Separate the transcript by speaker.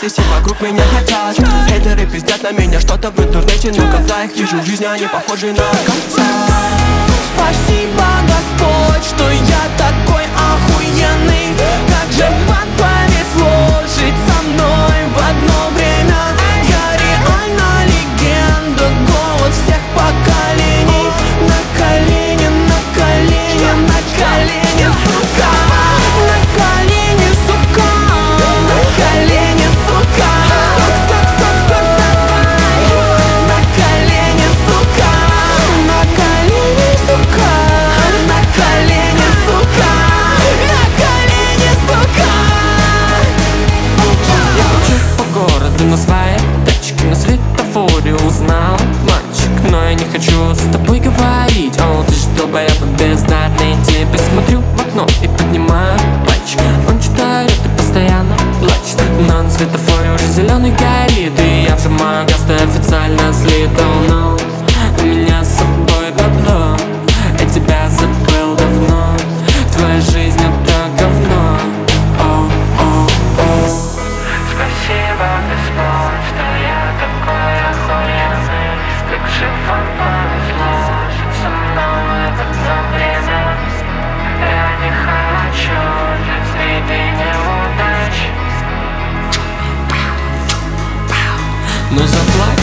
Speaker 1: и все вокруг меня хотят. Хейтеры пиздят на меня что-то в интернете, но когда их вижу в жизни, они похожи на конца. Спасибо, Господь, что я такой охуенный. Как же вам повезло жить со мной в одно время. Я реально легенда, голос всех поколений. На колени, на колени, на колени, сука. На колени, сука. На колени, сука. Сук, давай. На колени, сука. На колени, сука. На колени, сука. На колени, сука.
Speaker 2: Я кручу по городу на своей тачке, на светофоре узнал мальчик, но я не хочу с тобой говорить. О, ты ж долбоеб бездарный тип. Я смотрю в окно и поднимаю пальчик. Он читает и постоянно плачет, но на светофоре уже зеленый горит, и я вжимаю газ, ты официально слит. Oh no, у меня с собой бабло, я тебя забыл давно. Твоя жизнь это говно. Oh, oh, oh.
Speaker 3: Спасибо, Господь, что я такой охуенный. Как же вам повезло жить со мной в одно время. Я не хочу жить среди неудач.
Speaker 2: Ну заплачь